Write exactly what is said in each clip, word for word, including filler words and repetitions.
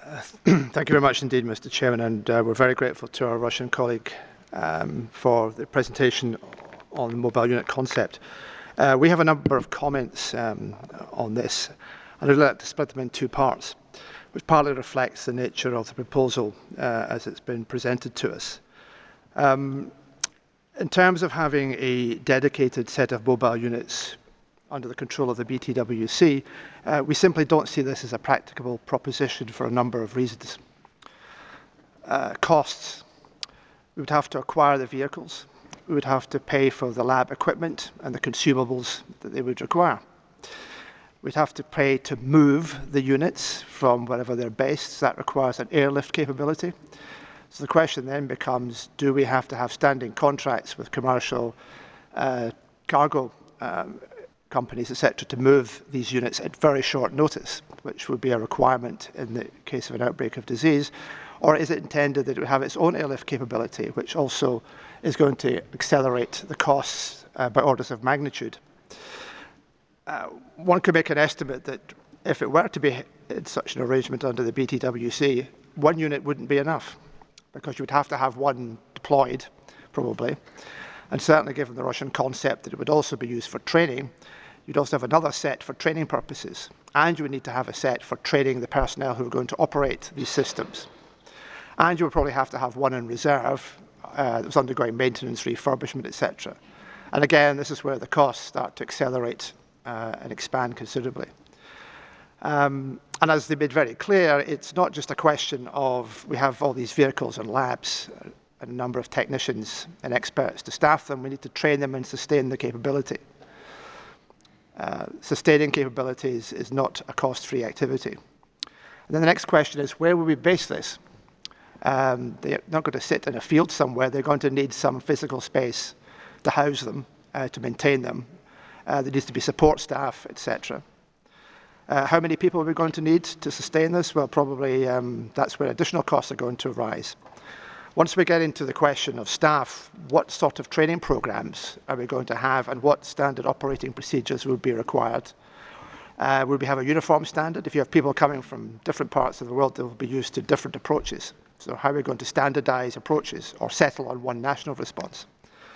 Thank you very much indeed, Mister Chairman, and uh, we're very grateful to our Russian colleague um, for the presentation on the mobile unit concept. Uh, we have a number of comments um, on this, and I'd like to split them in two parts, which partly reflects the nature of the proposal uh, as it's been presented to us. Um, in terms of having a dedicated set of mobile units under the control of the B T W C, uh, we simply don't see this as a practicable proposition for a number of reasons. Uh, costs. We would have to acquire the vehicles. We would have to pay for the lab equipment and the consumables that they would require. We'd have to pay to move the units from wherever they're based. So that requires an airlift capability. So the question then becomes, do we have to have standing contracts with commercial uh, cargo um, companies, et cetera, to move these units at very short notice, which would be a requirement in the case of an outbreak of disease? Or is it intended that it would have its own airlift capability, which also is going to accelerate the costs uh, by orders of magnitude? Uh, one could make an estimate that if it were to be in such an arrangement under the B T W C, one unit wouldn't be enough, because you would have to have one deployed, probably. And certainly given the Russian concept that it would also be used for training, you'd also have another set for training purposes. And you would need to have a set for training the personnel who are going to operate these systems. And you would probably have to have one in reserve uh, that was undergoing maintenance, refurbishment, et cetera. And again, this is where the costs start to accelerate uh, and expand considerably. Um, and as they made very clear, it's not just a question of we have all these vehicles and labs and a number of technicians and experts to staff them. We need to train them and sustain the capability. Uh, sustaining capabilities is not a cost-free activity. And then the next question is, where will we base this? Um, they're not going to sit in a field somewhere. They're going to need some physical space to house them, uh, to maintain them. Uh, there needs to be support staff, et cetera. Uh, how many people are we going to need to sustain this? Well, probably um, that's where additional costs are going to arise. Once we get into the question of staff, what sort of training programs are we going to have, and what standard operating procedures will be required? Uh, will we have a uniform standard? If you have people coming from different parts of the world, they will be used to different approaches. So how are we going to standardize approaches or settle on one national response?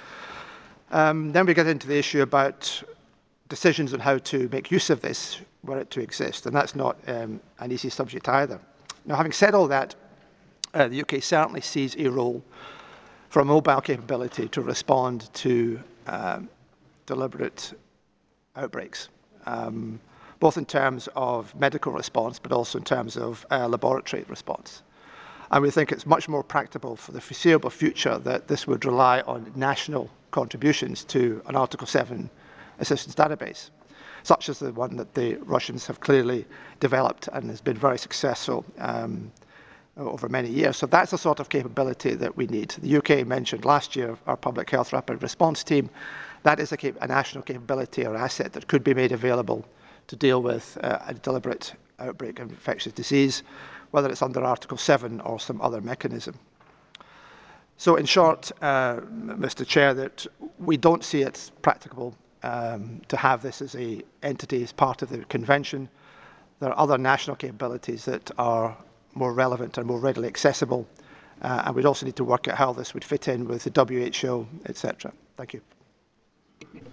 Um, then we get into the issue about decisions on how to make use of this were it to exist, and that's not um, an easy subject either. Now, having said all that, uh, the U K certainly sees a role for a mobile capability to respond to um, deliberate outbreaks, um, both in terms of medical response, but also in terms of uh, laboratory response. And we think it's much more practical for the foreseeable future that this would rely on national contributions to an Article seven assistance database, such as the one that the Russians have clearly developed and has been very successful um, over many years. So that's the sort of capability that we need. The U K mentioned last year our Public Health Rapid Response Team. That is a, cap a national capability or asset that could be made available to deal with uh, a deliberate outbreak of infectious disease, whether it's under Article seven or some other mechanism. So in short, uh, Mister Chair, that we don't see it practicable um, to have this as an entity as part of the convention. There are other national capabilities that are more relevant and more readily accessible, uh, and we'd also need to work out how this would fit in with the W H O, et cetera. Thank you.